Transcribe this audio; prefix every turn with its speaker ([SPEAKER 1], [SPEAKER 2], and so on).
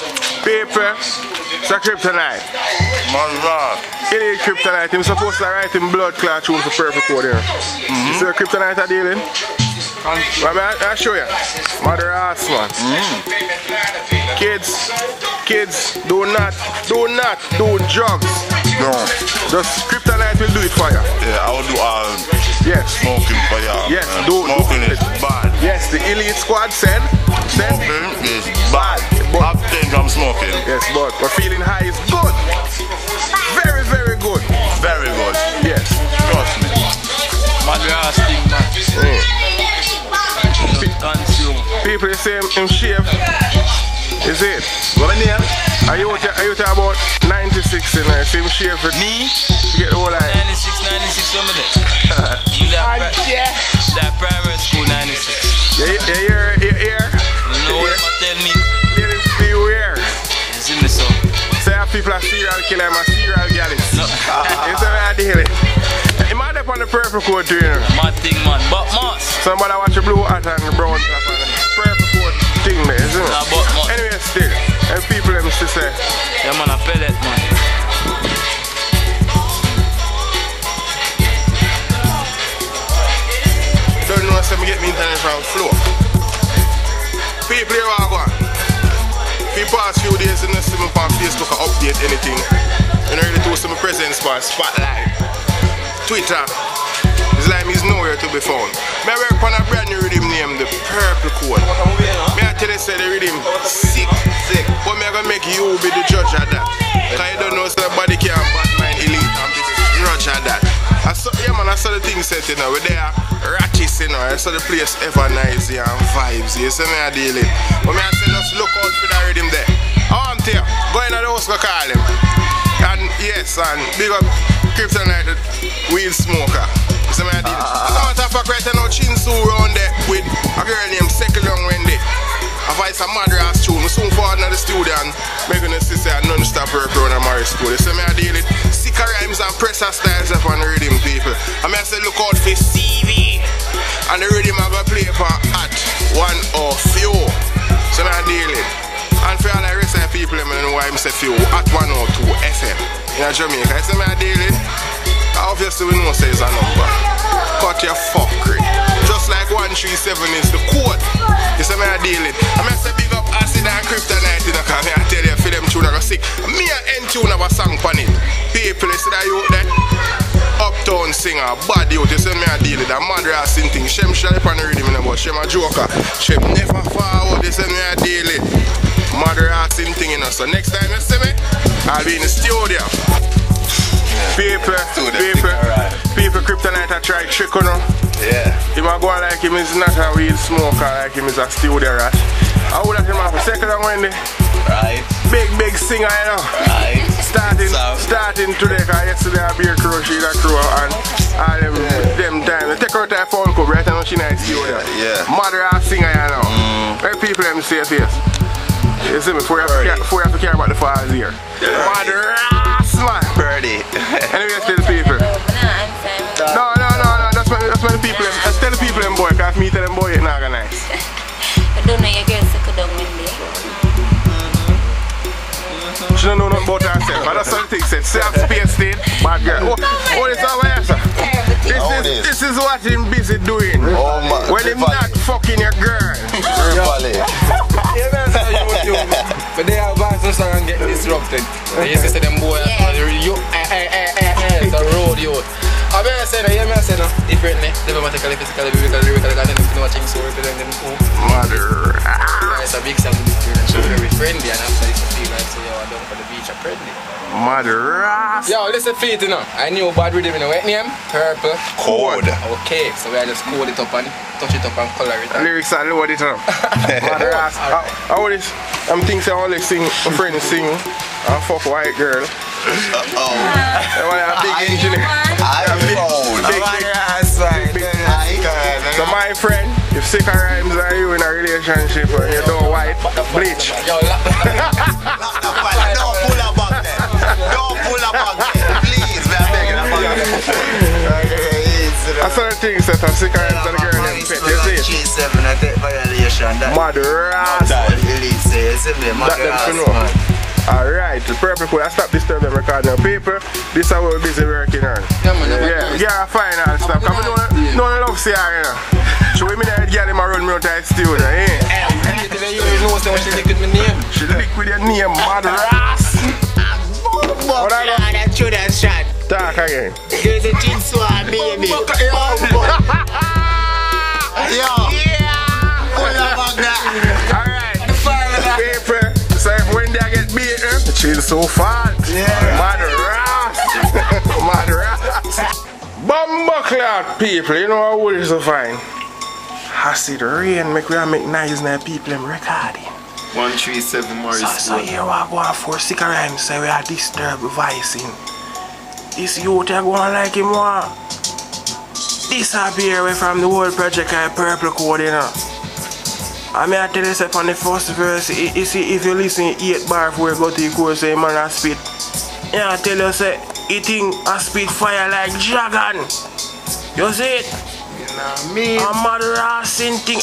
[SPEAKER 1] Paper, it's a kryptonite. Elite kryptonite, he's supposed to write in blood clot tune for Purple Code here. You see the kryptonite are dealing? I'll show you. Mother ass man. Kids, do not do drugs.
[SPEAKER 2] No.
[SPEAKER 1] Just kryptonite will do it for you.
[SPEAKER 2] Yeah, I will do
[SPEAKER 1] yes.
[SPEAKER 2] Smoking for you.
[SPEAKER 1] Yes,
[SPEAKER 2] smoking is bad.
[SPEAKER 1] Yes, the Elite Squad said
[SPEAKER 2] smoking is bad. I think I'm smoking.
[SPEAKER 1] Yes, but feeling high is good. Very, very good.
[SPEAKER 2] Very good.
[SPEAKER 1] Yes.
[SPEAKER 2] Trust me.
[SPEAKER 3] Madras thing, man.
[SPEAKER 1] People say him shave. Is it?
[SPEAKER 2] What my name?
[SPEAKER 1] Are you talking about 96 in there? Same shave for
[SPEAKER 3] me?
[SPEAKER 1] You get the whole line.
[SPEAKER 3] 96 over there. That primary school 96.
[SPEAKER 1] You hear?
[SPEAKER 3] You know what you tell me?
[SPEAKER 1] Ladies, beware.
[SPEAKER 3] It's in the sun.
[SPEAKER 1] Say people are serial killer, I'm a serial gallus.
[SPEAKER 3] No.
[SPEAKER 1] It's a bad deal. You might have on the Purple Code too, you know.
[SPEAKER 3] Mad thing, man. But Moss.
[SPEAKER 1] Somebody watch the blue hat and the brown top and the Purple Code thing there, isn't it?
[SPEAKER 3] Nah, but Moss.
[SPEAKER 1] Anyway, still, and people them to say.
[SPEAKER 3] Yeah, man, a pellet, man.
[SPEAKER 1] Don't know, so me get me internet from flow. People here are going. For past few days, you don't see me on Facebook or update anything. You know, really to see my presence by Spotlight. Twitter. It's like he's nowhere to be found. I work on a brand new rhythm named the Purple Code. I tell you say the rhythm sick. But I'm gonna make you be the judge of that. Cause you don't know somebody can bad mind Elite and be the judge of that. I saw the thing set, you know, where they are ratchets, you know. I saw the place ever nice and vibes. You see me I deal it. But I say just look out for the rhythm there. I want to go in the house go call him. And yes, and big up Kryptonite Weed Smoker. You see me I deal it. As a matter of fact right now Chinsu around there with a girl named Second Young Wendy. I voice a Madras tune. We soon forward in the studio and making the sister a non-stop work around a marriage school. You see me I deal it. Sicker rhymes and presser styles up on the rhythm people. I mean I say look out for CV. And the rhythm I go play for at 1 or few. So I deal it. And for all the rest of the people I know why I say few at 102 FM in Jamaica. You see me I deal it. Obviously we know say it's a number. Cut your fuckery. Just like 137 is the code. You see me I deal it. I mean I say big up acid and kryptonite in the car. I tell you for them tune I go sick. Me and N-tune have a song on it. People you see that you there? Uptown singer, bad youth, you see me I deal it. A Madras thing. Shem shall up on the rhythm but Shem a joker. Shem never forward, you see me I deal it. Madras thing you know. So next time you see me, I'll be in the studio. People, Kryptonite I try trick on him.
[SPEAKER 2] Yeah.
[SPEAKER 1] He might go like him is not a weed smoker, like him is a studio rat. I would have him have a Second Young Wendy.
[SPEAKER 2] Right.
[SPEAKER 1] Big singer, you know.
[SPEAKER 2] Right.
[SPEAKER 1] Starting today, because yesterday I beer crew, she that crew, and all them time. They take out that phone call, right? I know she nice studio.
[SPEAKER 2] Yeah.
[SPEAKER 1] Madras singer, you know. Where people them say face. You see me, before you have to care about the files here. Madras, man.
[SPEAKER 2] Birdie.
[SPEAKER 1] Anyway, tell the people. No, that's when the people, tell the people them boy, because me tell them boy it's not nice.
[SPEAKER 4] I don't know your girl Second Young Wendy.
[SPEAKER 1] She don't know nothing about herself. I just saw the thing said, self-space state, bad girl. Oh, this is our answer. This is what him busy doing.
[SPEAKER 2] Oh man.
[SPEAKER 1] When him not fucking your girl.
[SPEAKER 5] But they have bands and song and get disrupted. They used to say them boy, it's a road youth. I mean I say no, hear me I say no, differently, diplomatically, physically, biblically, I think you know watching so represent them cool.
[SPEAKER 1] Mother.
[SPEAKER 5] It's a big sound and so very friendly and after this I feel like so yo, I down for the beach are friendly.
[SPEAKER 1] Madras.
[SPEAKER 5] Yo, listen feet you know, I knew bad rhythm you know, what name? Purple
[SPEAKER 1] Code.
[SPEAKER 5] Okay, so we just code it up and touch it up and color it.
[SPEAKER 1] Lyrics and load it up. Madras. I'm thinking I only sing, my friend sing, and fuck white girl. I want a big engineer. So my friend, if sick of rhymes are you in a relationship and you don't white, bleach.
[SPEAKER 2] Don't pull up back there. Don't pull up back there. Please, we are begging about
[SPEAKER 1] I saw the things that I'm sick of rhymes and the girl named Pet, you see it?
[SPEAKER 2] G7 I take violation.
[SPEAKER 1] Madras.
[SPEAKER 2] Elite say you see me?
[SPEAKER 1] That them to know. Alright, the purple code. I stop disturbing them recording of people. This is how we're busy working on.
[SPEAKER 5] Yeah, man.
[SPEAKER 1] Yeah, fine and stuff. Cause we don't love see her, you know. So we mean that girl in my run me out of the studio, eh?
[SPEAKER 5] You know what she lick with my name.
[SPEAKER 1] She lick with your name, mad ass. What I know?
[SPEAKER 2] That through that shot.
[SPEAKER 1] Talk again.
[SPEAKER 2] Here's a jigsaw, baby. Yo.
[SPEAKER 1] Alright, people. So if when they get beaten, she's so fat.
[SPEAKER 2] Yeah.
[SPEAKER 1] Mad ass. Mad ass. Bumbuckler people, you know how wood is so fine. I see the rain make we make nice now people in recording.
[SPEAKER 2] 137 Morris.
[SPEAKER 1] So here we are going for sick rhymes, so we are disturb voicing. This youth are going like him one. Disappear away from the whole project I purple code, you know. I mean I tell you on the first verse, you see if you listen 8 bar before you go to the chorus, say man I spit. Yeah, I tell you say it thing I spit fire like dragon. You see it?
[SPEAKER 2] You know me.
[SPEAKER 1] I'm mad racing thing.